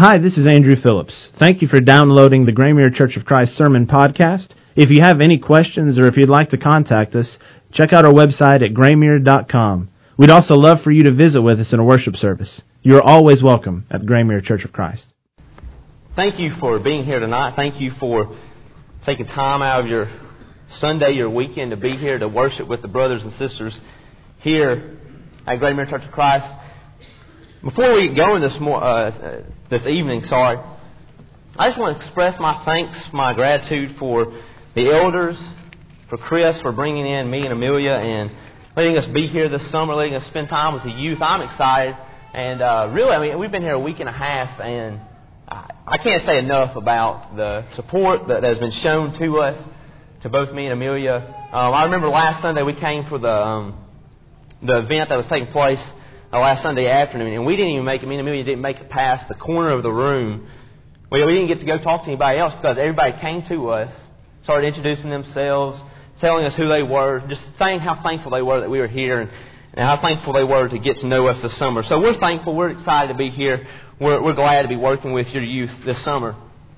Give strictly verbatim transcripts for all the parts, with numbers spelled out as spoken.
Hi, this is Andrew Phillips. Thank you for downloading the Graymere Church of Christ Sermon Podcast. If you have any questions or if you'd like to contact us, check out our website at graymere dot com. We'd also love for you to visit with us in a worship service. You are always welcome at the Graymere Church of Christ. Thank you for being here tonight. Thank you for taking time out of your Sunday, your weekend, to be here to worship with the brothers and sisters here at Graymere Church of Christ. Before we get going this mo- uh, this evening, sorry, I just want to express my thanks, my gratitude for the elders, for Chris for bringing in me and Amelia and letting us be here this summer, letting us spend time with the youth. I'm excited, and uh, really, I mean, we've been here a week and a half, and I, I can't say enough about the support that has been shown to us, to both me and Amelia. Um, I remember last Sunday we came for the um, the event that was taking place Uh, last Sunday afternoon, and we didn't even make it, me and Amelia didn't make it past the corner of the room. We, we didn't get to go talk to anybody else because everybody came to us, started introducing themselves, telling us who they were, just saying how thankful they were that we were here and, and how thankful they were to get to know us this summer. So we're thankful, we're excited to be here, we're, we're glad to be working with your youth this summer.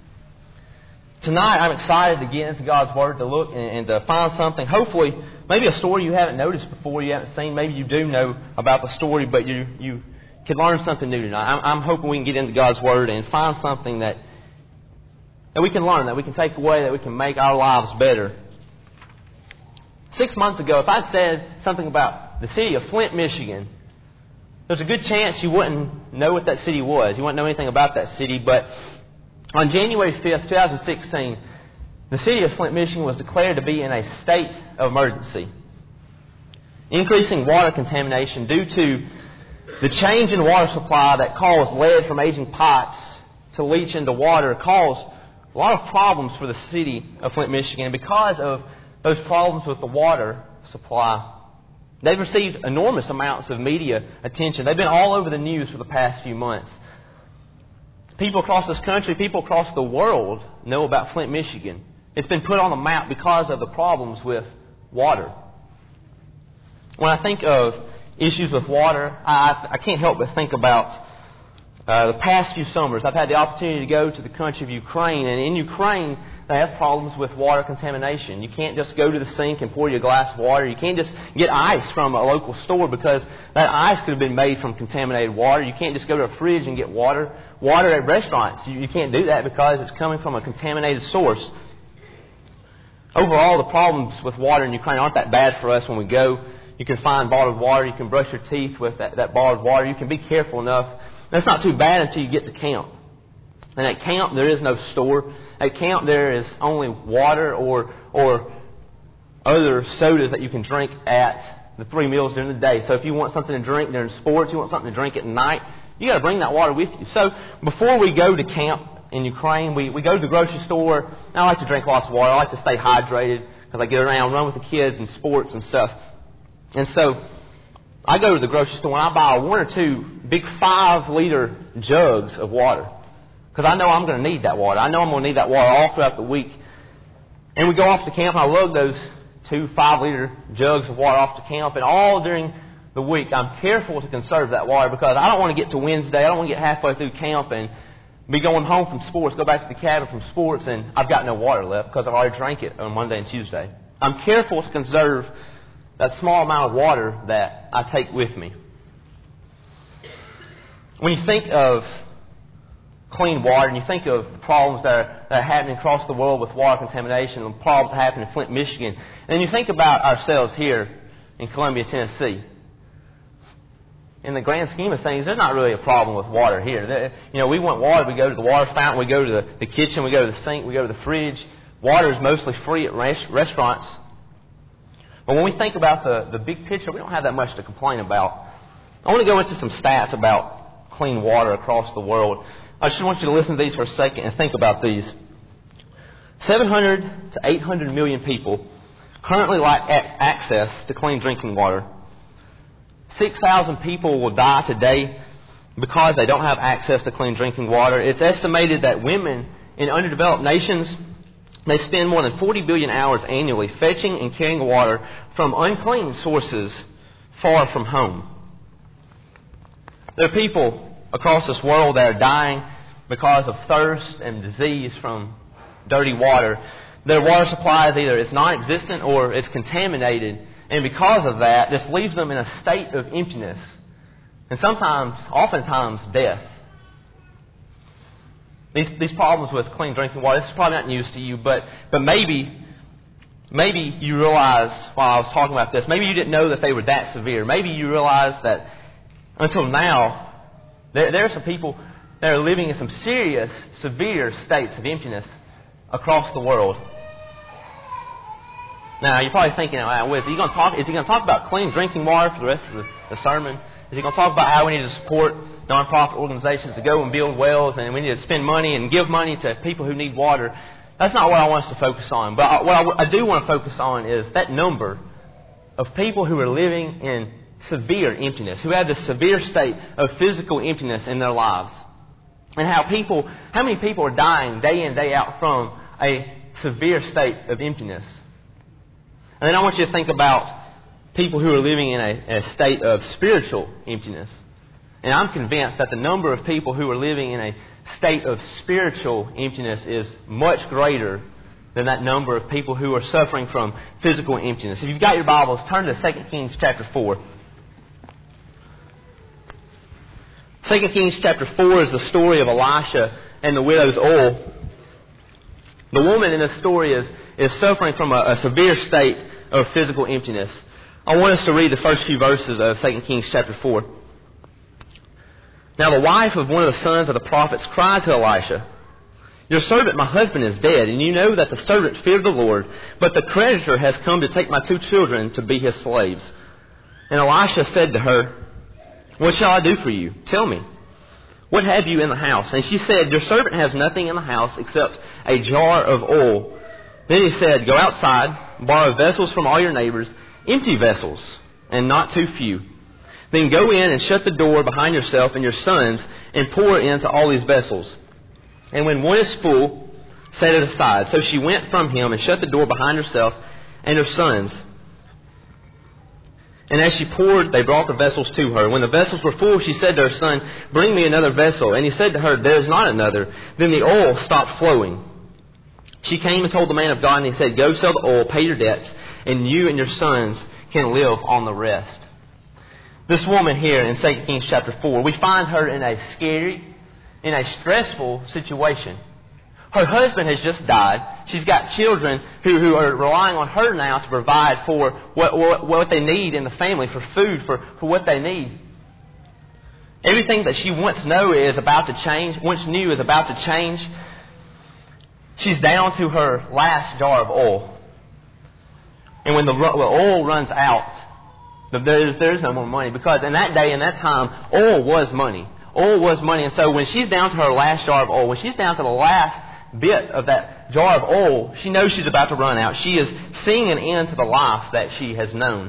Tonight I'm excited to get into God's Word, to look and, and to find something, hopefully, maybe a story you haven't noticed before, you haven't seen. Maybe you do know about the story, but you you can learn something new tonight. I'm, I'm hoping we can get into God's Word and find something that that we can learn, that we can take away, that we can make our lives better. Six months ago, if I'd said something about the city of Flint, Michigan, there's a good chance you wouldn't know what that city was. You wouldn't know anything about that city. But on January fifth, twenty sixteen, the city of Flint, Michigan was declared to be in a state of emergency. Increasing water contamination due to the change in water supply that caused lead from aging pipes to leach into water caused a lot of problems for the city of Flint, Michigan. And because of those problems with the water supply, they've received enormous amounts of media attention. They've been all over the news for the past few months. People across this country, people across the world know about Flint, Michigan. It's been put on the map because of the problems with water. When I think of issues with water, I, I can't help but think about uh, the past few summers. I've had the opportunity to go to the country of Ukraine, and in Ukraine they have problems with water contamination. You can't just go to the sink and pour you a glass of water. You can't just get ice from a local store because that ice could have been made from contaminated water. You can't just go to a fridge and get water. Water at restaurants, you, you can't do that because it's coming from a contaminated source. Overall, the problems with water in Ukraine aren't that bad for us when we go. You can find bottled water. You can brush your teeth with that, that bottled water. You can be careful enough. That's not too bad until you get to camp. And at camp, there is no store. At camp, there is only water or or other sodas that you can drink at the three meals during the day. So if you want something to drink during sports, you want something to drink at night, you got to bring that water with you. So before we go to camp in Ukraine, we, we go to the grocery store. And I like to drink lots of water. I like to stay hydrated because I get around, run with the kids and sports and stuff. And so I go to the grocery store and I buy one or two big five-liter jugs of water because I know I'm going to need that water. I know I'm going to need that water all throughout the week. And we go off to camp and I lug those two five-liter jugs of water off to camp. And all during the week, I'm careful to conserve that water because I don't want to get to Wednesday. I don't want to get halfway through camp and be going home from sports, go back to the cabin from sports, and I've got no water left because I've already drank it on Monday and Tuesday. I'm careful to conserve that small amount of water that I take with me. When you think of clean water and you think of the problems that are, that are happening across the world with water contamination, the problems that happen in Flint, Michigan, and you think about ourselves here in Columbia, Tennessee, in the grand scheme of things, there's not really a problem with water here. You know, we want water, we go to the water fountain, we go to the, the kitchen, we go to the sink, we go to the fridge. Water is mostly free at res- restaurants. But when we think about the, the big picture, we don't have that much to complain about. I want to go into some stats about clean water across the world. I just want you to listen to these for a second and think about these. seven hundred to eight hundred million people currently lack access to clean drinking water. six thousand people will die today because they don't have access to clean drinking water. It's estimated that women in underdeveloped nations, they spend more than forty billion hours annually fetching and carrying water from unclean sources far from home. There are people across this world that are dying because of thirst and disease from dirty water. Their water supply is either it's non-existent or it's contaminated. And because of that, this leaves them in a state of emptiness. And sometimes, oftentimes, death. These, these problems with clean drinking water, this is probably not news to you, but, but maybe, maybe you realize while I was talking about this, maybe you didn't know that they were that severe. Maybe you realize that until now, there, there are some people that are living in some serious, severe states of emptiness across the world. Now, you're probably thinking, well, is he going to talk, is he going to talk about clean drinking water for the rest of the, the sermon? Is he going to talk about how we need to support nonprofit organizations to go and build wells, and we need to spend money and give money to people who need water? That's not what I want us to focus on. But what I do want to focus on is that number of people who are living in severe emptiness, who have this severe state of physical emptiness in their lives. And how people, how many people are dying day in, day out from a severe state of emptiness. And then I want you to think about people who are living in a, a state of spiritual emptiness. And I'm convinced that the number of people who are living in a state of spiritual emptiness is much greater than that number of people who are suffering from physical emptiness. If you've got your Bibles, turn to Second Kings chapter four. Second Kings chapter four is the story of Elisha and the widow's oil. The woman in this story is, is suffering from a, a severe state of physical emptiness. I want us to read the first few verses of Second Kings chapter four. Now the wife of one of the sons of the prophets cried to Elisha, "Your servant, my husband, is dead, and you know that the servant feared the Lord, but the creditor has come to take my two children to be his slaves." And Elisha said to her, "What shall I do for you? Tell me. What have you in the house?" And she said, "Your servant has nothing in the house except a jar of oil." Then he said, "Go outside, borrow vessels from all your neighbors, empty vessels, and not too few. Then go in and shut the door behind yourself and your sons, and pour into all these vessels. And when one is full, set it aside." So she went from him and shut the door behind herself and her sons. And as she poured, they brought the vessels to her. When the vessels were full, she said to her son, "Bring me another vessel." And he said to her, "There is not another." Then the oil stopped flowing. She came and told the man of God, and he said, "Go sell the oil, pay your debts, and you and your sons can live on the rest." This woman here in Second Kings chapter four, we find her in a scary, in a stressful situation. Her husband has just died. She's got children who, who are relying on her now to provide for what, what, what they need in the family, for food, for, for what they need. Everything that she once knew is about to change, once knew is about to change. She's down to her last jar of oil. And when the, the oil runs out, there's, there's no more money. Because in that day, in that time, oil was money. Oil was money. And so when she's down to her last jar of oil, when she's down to the last bit of that jar of oil, she knows she's about to run out. She is seeing an end to the life that she has known.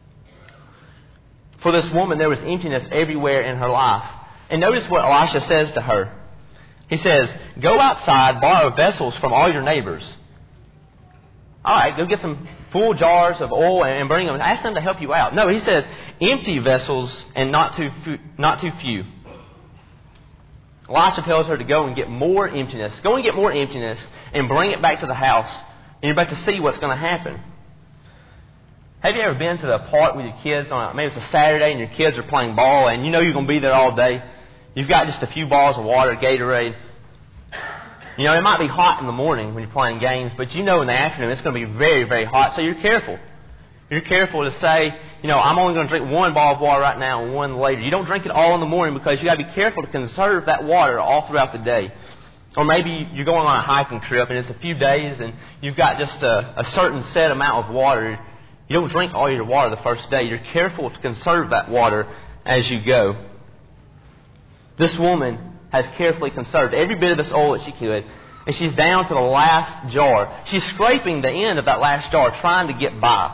For this woman, there was emptiness everywhere in her life. And notice what Elisha says to her. He says, "Go outside, borrow vessels from all your neighbors." All right, go get some full jars of oil and bring them. Ask them to help you out. No, he says, empty vessels and not too not too few. Elisha tells her to go and get more emptiness. Go and get more emptiness and bring it back to the house. And you're about to see what's going to happen. Have you ever been to the park with your kids on, maybe it's a Saturday and your kids are playing ball and you know you're going to be there all day? You've got just a few balls of water, Gatorade. You know, it might be hot in the morning when you're playing games, but you know in the afternoon it's going to be very, very hot, so you're careful. You're careful to say, you know, I'm only going to drink one ball of water right now and one later. You don't drink it all in the morning because you've got to be careful to conserve that water all throughout the day. Or maybe you're going on a hiking trip and it's a few days and you've got just a, a certain set amount of water. You don't drink all your water the first day. You're careful to conserve that water as you go. This woman has carefully conserved every bit of this oil that she could, and she's down to the last jar. She's scraping the end of that last jar, trying to get by.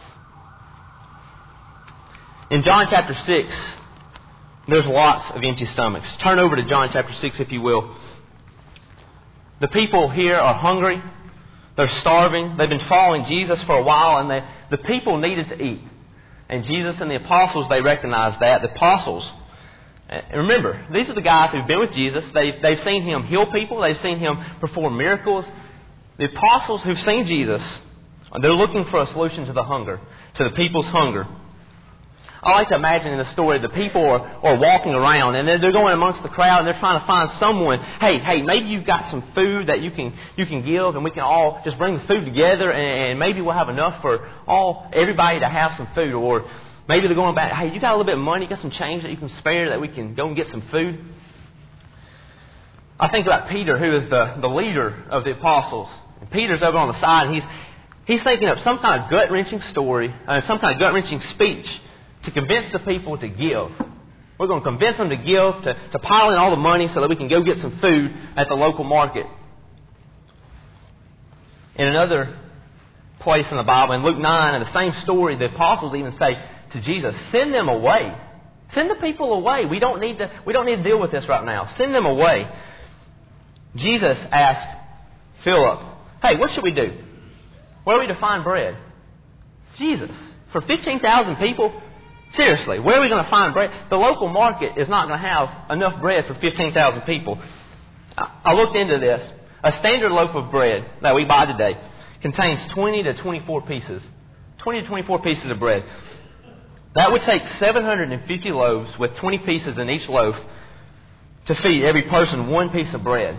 In John chapter six, there's lots of empty stomachs. Turn over to John chapter six, if you will. The people here are hungry. They're starving. They've been following Jesus for a while, and they, the people needed to eat. And Jesus and the apostles, they recognized that. The apostles, And remember, these are the guys who've been with Jesus. They've, they've seen Him heal people. They've seen Him perform miracles. The apostles who've seen Jesus, they're looking for a solution to the hunger, to the people's hunger. I like to imagine in the story the people are, are walking around and they're, they're going amongst the crowd and they're trying to find someone. Hey, hey, maybe you've got some food that you can you can give and we can all just bring the food together and, and maybe we'll have enough for all everybody to have some food. Or maybe they're going back, hey, you got a little bit of money, you got some change that you can spare that we can go and get some food. I think about Peter, who is the, the leader of the apostles. And Peter's over on the side and he's, he's thinking of some kind of gut-wrenching story, uh, some kind of gut-wrenching speech to convince the people to give. We're going to convince them to give, to, to pile in all the money so that we can go get some food at the local market. In another place in the Bible, in Luke nine, in the same story, the apostles even say to Jesus, send them away. Send the people away. We don't need to, we don't need to deal with this right now. Send them away. Jesus asked Philip, hey, what should we do? Where are we to find bread? Jesus, for fifteen thousand people? Seriously, where are we going to find bread? The local market is not going to have enough bread for fifteen thousand people. I looked into this. A standard loaf of bread that we buy today contains twenty to twenty-four pieces. twenty to twenty-four pieces of bread. That would take seven hundred fifty loaves with twenty pieces in each loaf to feed every person one piece of bread.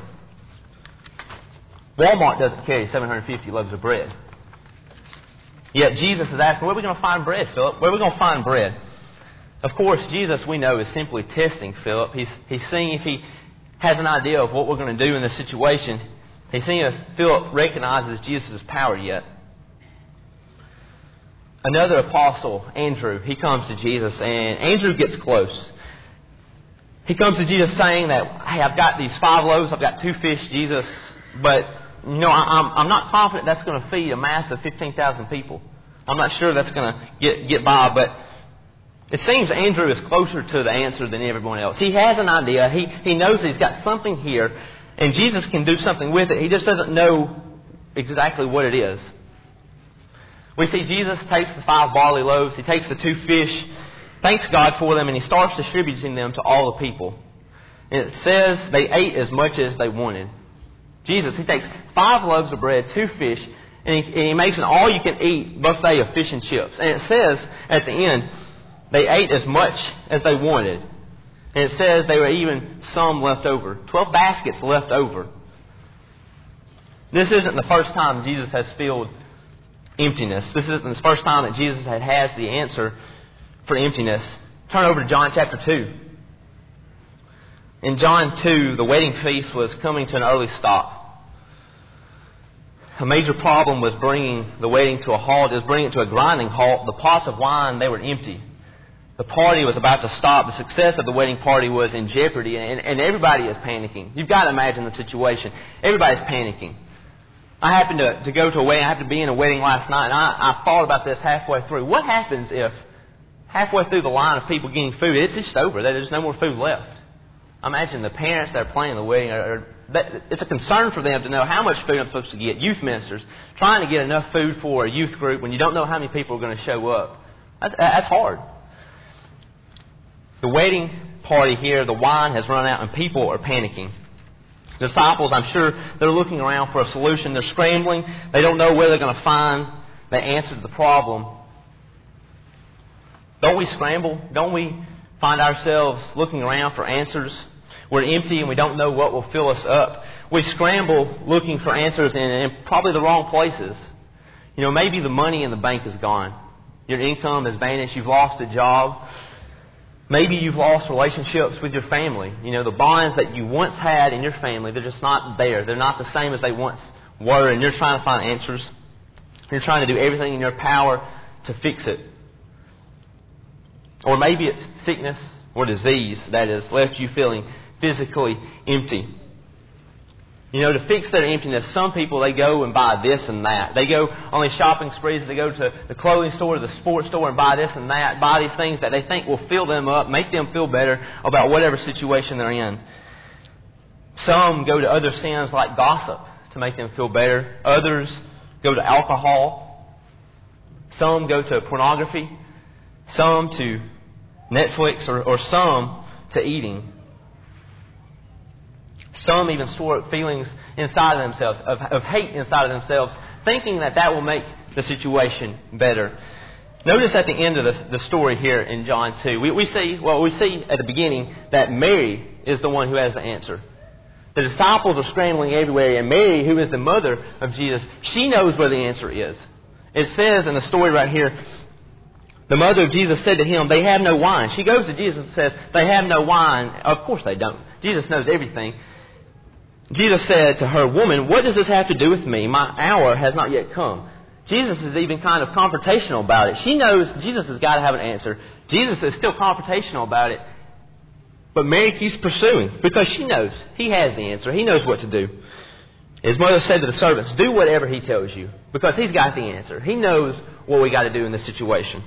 Walmart doesn't carry seven hundred fifty loaves of bread. Yet Jesus is asking, where are we going to find bread, Philip? Where are we going to find bread? Of course, Jesus, we know, is simply testing Philip. He's, he's seeing if he has an idea of what we're going to do in this situation. He's seeing if Philip recognizes Jesus' power yet. Another apostle, Andrew, he comes to Jesus, and Andrew gets close. He comes to Jesus saying that, hey, I've got these five loaves, I've got two fish, Jesus, but you know, I'm, I'm not confident that's going to feed a mass of fifteen thousand people. I'm not sure that's going to get, get by, but it seems Andrew is closer to the answer than everyone else. He has an idea. He, he knows he's got something here, and Jesus can do something with it. He just doesn't know exactly what it is. We see Jesus takes the five barley loaves, he takes the two fish, thanks God for them, and he starts distributing them to all the people. And it says they ate as much as they wanted. Jesus, he takes five loaves of bread, two fish, and he, and he makes an all-you-can-eat buffet of fish and chips. And it says at the end, they ate as much as they wanted. And it says there were even some left over. Twelve baskets left over. This isn't the first time Jesus has filled emptiness. This isn't the first time that Jesus had has the answer for emptiness. Turn over to John chapter two. In John two, the wedding feast was coming to an early stop. A major problem was bringing the wedding to a halt. It was bringing it to a grinding halt. The pots of wine, they were empty. The party was about to stop. The success of the wedding party was in jeopardy, and, and everybody is panicking. You've got to imagine the situation. Everybody's panicking. I happened to, to go to a wedding. I happened to be in a wedding last night, and I, I thought about this halfway through. What happens if halfway through the line of people getting food, it's just over? There's no more food left. I imagine the parents that are planning the wedding, are, are, it's a concern for them to know how much food I'm supposed to get. Youth ministers, trying to get enough food for a youth group when you don't know how many people are going to show up. That's, that's hard. The wedding party here, the wine has run out and people are panicking. The disciples, I'm sure, they're looking around for a solution. They're scrambling. They don't know where they're going to find the answer to the problem. Don't we scramble? Don't we find ourselves looking around for answers? We're empty and we don't know what will fill us up. We scramble looking for answers in, in probably the wrong places. You know, maybe the money in the bank is gone. Your income has vanished. You've lost a job. Maybe you've lost relationships with your family. You know, the bonds that you once had in your family, they're just not there. They're not the same as they once were, and you're trying to find answers. You're trying to do everything in your power to fix it. Or maybe it's sickness or disease that has left you feeling physically empty. You know, to fix their emptiness, some people, they go and buy this and that. They go on these shopping sprees. They go to the clothing store, the sports store, and buy this and that. Buy these things that they think will fill them up, make them feel better about whatever situation they're in. Some go to other sins like gossip to make them feel better. Others go to alcohol. Some go to pornography. Some to Netflix, or, or some to eating. Some even store up feelings inside of themselves, of, of hate inside of themselves, thinking that that will make the situation better. Notice at the end of the, the story here in John two, we, we see, well, we see at the beginning that Mary is the one who has the answer. The disciples are scrambling everywhere, and Mary, who is the mother of Jesus, she knows where the answer is. It says in the story right here, the mother of Jesus said to him, "They have no wine." She goes to Jesus and says, "They have no wine." Of course they don't. Jesus knows everything. Jesus said to her, "Woman, what does this have to do with me? My hour has not yet come." Jesus is even kind of confrontational about it. She knows Jesus has got to have an answer. Jesus is still confrontational about it. But Mary keeps pursuing because she knows He has the answer. He knows what to do. His mother said to the servants, "Do whatever He tells you," because He's got the answer. He knows what we got to do in this situation.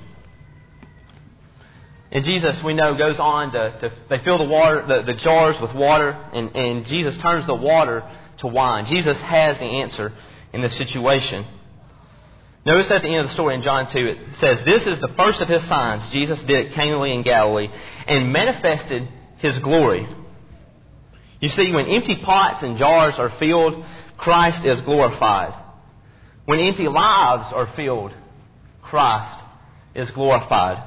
And Jesus, we know, goes on to, to they fill the water, the, the jars with water, and, and Jesus turns the water to wine. Jesus has the answer in this situation. Notice at the end of the story in John two, it says, "This is the first of His signs Jesus did at Cana in Galilee, and manifested His glory." You see, when empty pots and jars are filled, Christ is glorified. When empty lives are filled, Christ is glorified.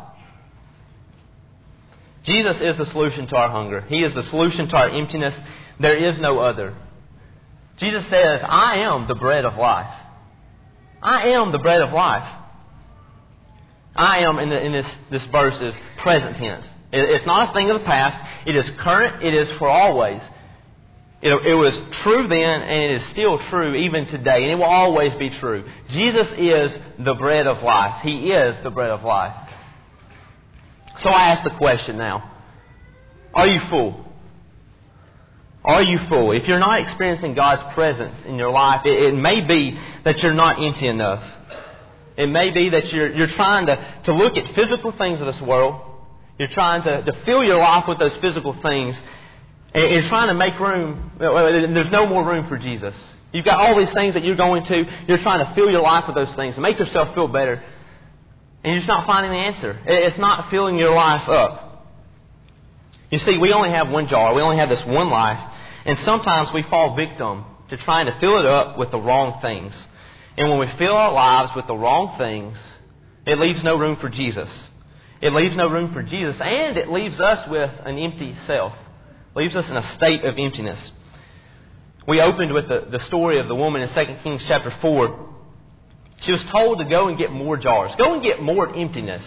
Jesus is the solution to our hunger. He is the solution to our emptiness. There is no other. Jesus says, "I am the bread of life." I am the bread of life. I am, in, the, in this, this verse, is present tense. It, it's not a thing of the past. It is current. It is for always. It, it was true then, and it is still true even today. And it will always be true. Jesus is the bread of life. He is the bread of life. So I ask the question now, are you full? Are you full? If you're not experiencing God's presence in your life, it, it may be that you're not empty enough. It may be that you're, you're trying to, to look at physical things of this world. You're trying to, to fill your life with those physical things. And you're trying to make room. There's no more room for Jesus. You've got all these things that you're going to. You're trying to fill your life with those things and make yourself feel better. And you're just not finding the answer. It's not filling your life up. You see, we only have one jar. We only have this one life. And sometimes we fall victim to trying to fill it up with the wrong things. And when we fill our lives with the wrong things, it leaves no room for Jesus. It leaves no room for Jesus. And it leaves us with an empty self. It leaves us in a state of emptiness. We opened with the, the story of the woman in Second Kings chapter four. She was told to go and get more jars. Go and get more emptiness.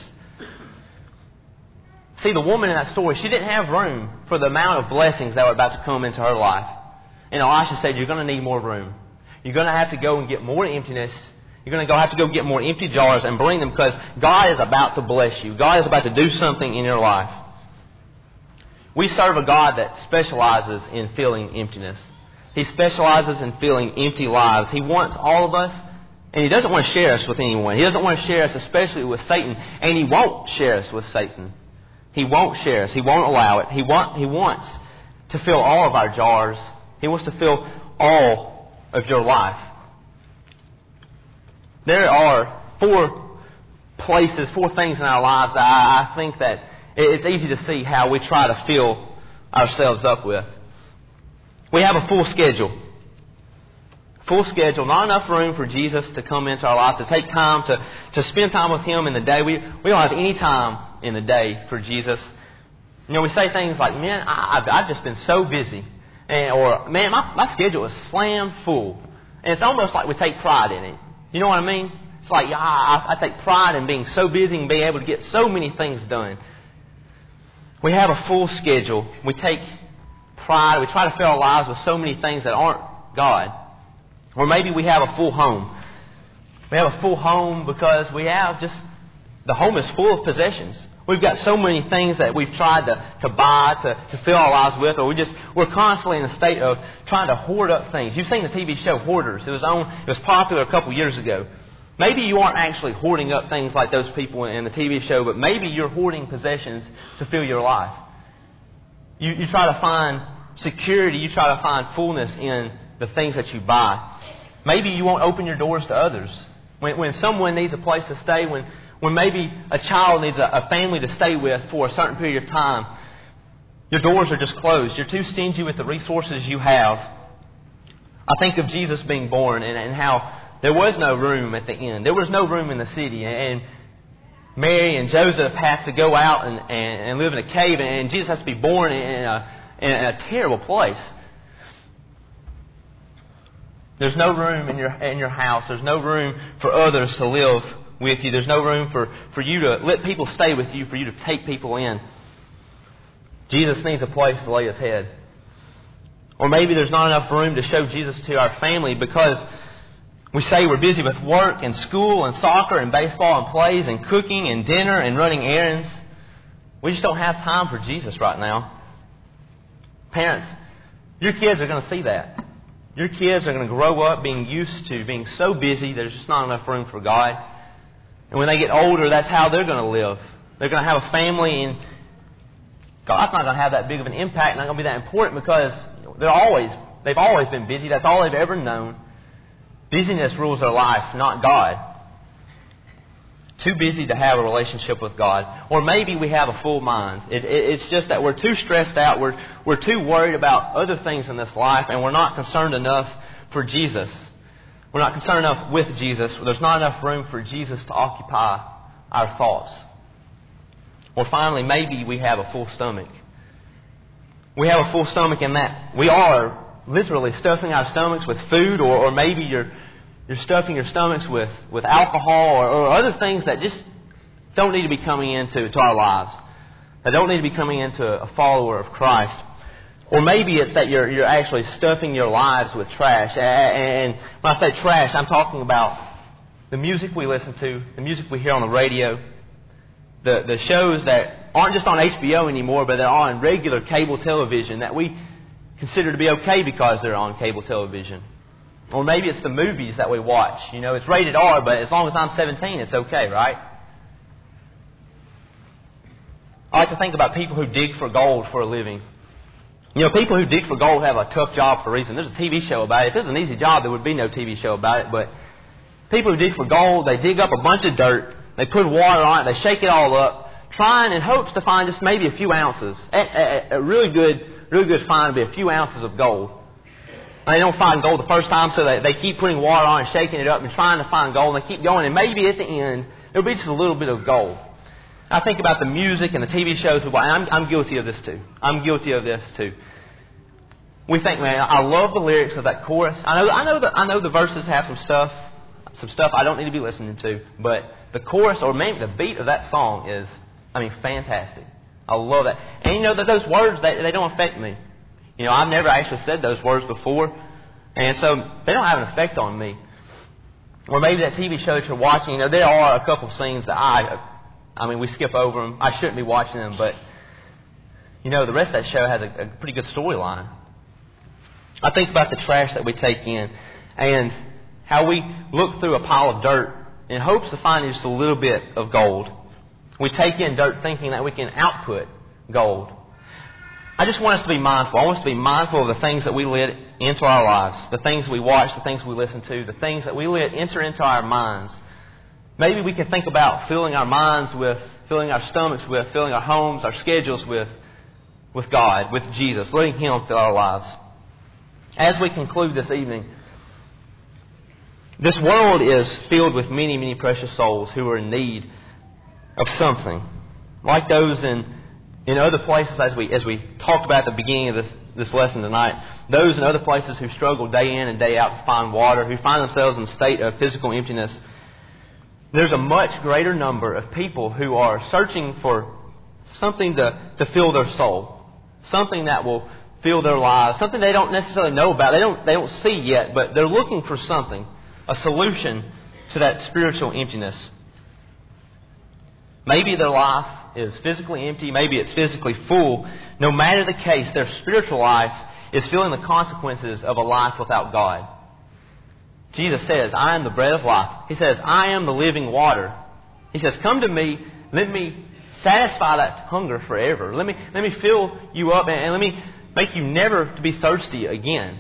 See, the woman in that story, she didn't have room for the amount of blessings that were about to come into her life. And Elisha said, "You're going to need more room. You're going to have to go and get more emptiness. You're going to go have to go get more empty jars and bring them, because God is about to bless you. God is about to do something in your life." We serve a God that specializes in filling emptiness. He specializes in filling empty lives. He wants all of us, and He doesn't want to share us with anyone. He doesn't want to share us especially with Satan, and He won't share us with Satan. He won't share us. He won't allow it. He, want, he wants to fill all of our jars. He wants to fill all of your life. There are four places, four things in our lives that I, I think that it's easy to see how we try to fill ourselves up with. We have a full schedule. Full schedule, not enough room for Jesus to come into our life, to take time to, to spend time with Him in the day. We, we don't have any time in the day for Jesus. You know, we say things like, "Man, I, I've, I've just been so busy." And, or, "Man, my, my schedule is slam full." And it's almost like we take pride in it. You know what I mean? It's like, yeah, I, I take pride in being so busy and being able to get so many things done. We have a full schedule. We take pride. We try to fill our lives with so many things that aren't God. Or maybe we have a full home. We have a full home because we have just, the home is full of possessions. We've got so many things that we've tried to, to buy, to, to fill our lives with, or we just, we're constantly in a state of trying to hoard up things. You've seen the T V show Hoarders. It was on, it was popular a couple years ago. Maybe you aren't actually hoarding up things like those people in the T V show, but maybe you're hoarding possessions to fill your life. You, you try to find security, you try to find fullness in the things that you buy. Maybe you won't open your doors to others. When, when someone needs a place to stay, when, when maybe a child needs a, a family to stay with for a certain period of time, Your doors are just closed. You're too stingy with the resources you have. I think of Jesus being born and, and how there was no room at the inn. There was no room in the city. And Mary and Joseph have to go out and, and, and live in a cave. And Jesus has to be born in a, in a terrible place. There's no room in your in your house. There's no room for others to live with you. There's no room for, for you to let people stay with you, for you to take people in. Jesus needs a place to lay His head. Or maybe there's not enough room to show Jesus to our family because we say we're busy with work and school and soccer and baseball and plays and cooking and dinner and running errands. We just don't have time for Jesus right now. Parents, your kids are going to see that. Your kids are going to grow up being used to being so busy, there's just not enough room for God. And when they get older, that's how they're going to live. They're going to have a family, and God's not going to have that big of an impact, not going to be that important because they're always, they've always been busy. That's all they've ever known. Busyness rules their life, not God. Too busy to have a relationship with God. Or maybe we have a full mind. It, it, it's just that we're too stressed out. We're, we're too worried about other things in this life, and we're not concerned enough for Jesus. We're not concerned enough with Jesus. There's not enough room for Jesus to occupy our thoughts. Or finally, maybe we have a full stomach. We have a full stomach in that we are literally stuffing our stomachs with food, or, or maybe you're You're stuffing your stomachs with, with alcohol or, or other things that just don't need to be coming into to our lives. That don't need to be coming into a follower of Christ. Or maybe it's that you're you're actually stuffing your lives with trash. And when I say trash, I'm talking about the music we listen to, the music we hear on the radio, the, the shows that aren't just on H B O anymore, but they're on regular cable television that we consider to be okay because they're on cable television. Or maybe it's the movies that we watch. You know, it's rated R, but as long as I'm seventeen, it's okay, right? I like to think about people who dig for gold for a living. You know, people who dig for gold have a tough job for a reason. There's a T V show about it. If it was an easy job, there would be no T V show about it. But people who dig for gold, they dig up a bunch of dirt, they put water on it, they shake it all up, trying in hopes to find just maybe a few ounces. A, a, a really good, really good find would be a few ounces of gold. They don't find gold the first time, so they, they keep putting water on and shaking it up and trying to find gold. And they keep going, and maybe at the end, there'll be just a little bit of gold. I think about the music and the T V shows. And I'm, I'm guilty of this too. I'm guilty of this too. We think, man, I love the lyrics of that chorus. I know, I know, the, I know the verses have some stuff, some stuff I don't need to be listening to. But the chorus, or maybe the beat of that song is, I mean, fantastic. I love that. And you know that those words, they, they don't affect me. You know, I've never actually said those words before, and so they don't have an effect on me. Or maybe that T V show that you're watching, you know, there are a couple scenes that I, I mean, we skip over them. I shouldn't be watching them, but, you know, the rest of that show has a, a pretty good storyline. I think about the trash that we take in and how we look through a pile of dirt in hopes to find just a little bit of gold. We take in dirt thinking that we can output gold. I just want us to be mindful. I want us to be mindful of the things that we let into our lives, the things we watch, the things we listen to, the things that we let enter into our minds. Maybe we can think about filling our minds with, filling our stomachs with, filling our homes, our schedules with, with God, with Jesus, letting Him fill our lives. As we conclude this evening, this world is filled with many, many precious souls who are in need of something, like those in In other places, as we as we talked about at the beginning of this, this lesson tonight, those in other places who struggle day in and day out to find water, who find themselves in a state of physical emptiness, there's a much greater number of people who are searching for something to, to fill their soul, something that will fill their lives, something they don't necessarily know about, they don't they don't see yet, but they're looking for something, a solution to that spiritual emptiness. Maybe their life is physically empty. Maybe it's physically full. No matter the case, their spiritual life is feeling the consequences of a life without God. Jesus says, I am the bread of life. He says, I am the living water. He says, come to me. Let me satisfy that hunger forever. Let me, let me fill you up and, and let me make you never to be thirsty again.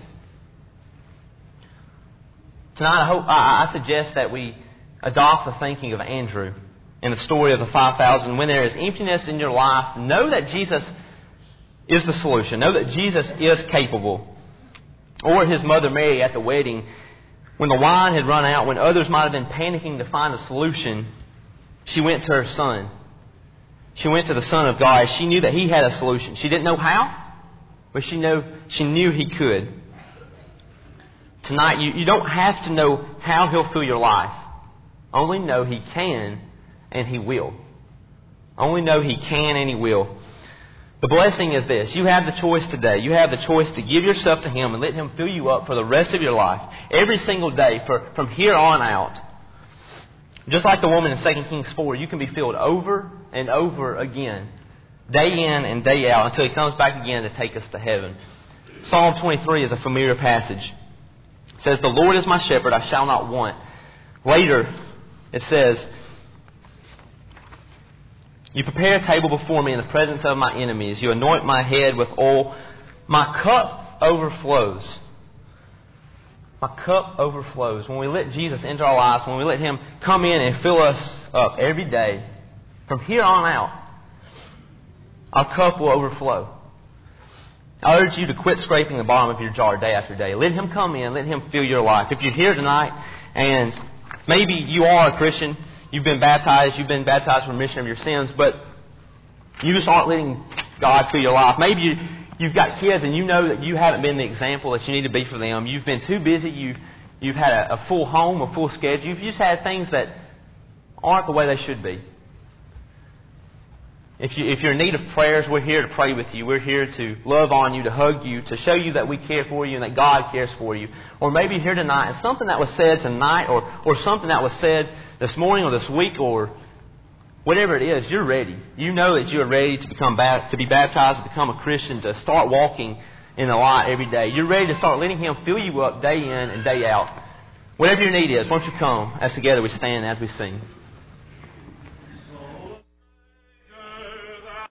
Tonight, I hope I, I suggest that we adopt the thinking of Andrew in the story of the five thousand. When there is emptiness in your life, know that Jesus is the solution. Know that Jesus is capable. Or his mother Mary at the wedding, when the wine had run out, when others might have been panicking to find a solution, she went to her Son. She went to the Son of God. She knew that He had a solution. She didn't know how, but she knew, she knew He could. Tonight, you, you don't have to know how He'll fill your life. Only know He can and He will. Only know He can and He will. The blessing is this. You have the choice today. You have the choice to give yourself to Him and let Him fill you up for the rest of your life. Every single day for, from here on out. Just like the woman in Second Kings four, you can be filled over and over again. Day in and day out until He comes back again to take us to heaven. Psalm twenty-three is a familiar passage. It says, "The Lord is my shepherd, I shall not want." Later, it says, "You prepare a table before me in the presence of my enemies. You anoint my head with oil. My cup overflows." My cup overflows. When we let Jesus into our lives, when we let Him come in and fill us up every day, from here on out, our cup will overflow. I urge you to quit scraping the bottom of your jar day after day. Let Him come in. Let Him fill your life. If you're here tonight and maybe you are a Christian, you've been baptized, you've been baptized for remission of your sins, but you just aren't letting God fill your life. Maybe you, you've got kids and you know that you haven't been the example that you need to be for them. You've been too busy. You, you've had a, a full home, a full schedule. You've just had things that aren't the way they should be. If, you, if you're in need of prayers, we're here to pray with you. We're here to love on you, to hug you, to show you that we care for you and that God cares for you. Or maybe you're here tonight and something that was said tonight or, or something that was said this morning or this week or whatever it is, you're ready. You know that you're ready to become ba- to be baptized, to become a Christian, to start walking in the light every day. You're ready to start letting Him fill you up day in and day out. Whatever your need is, won't you come as together we stand as we sing.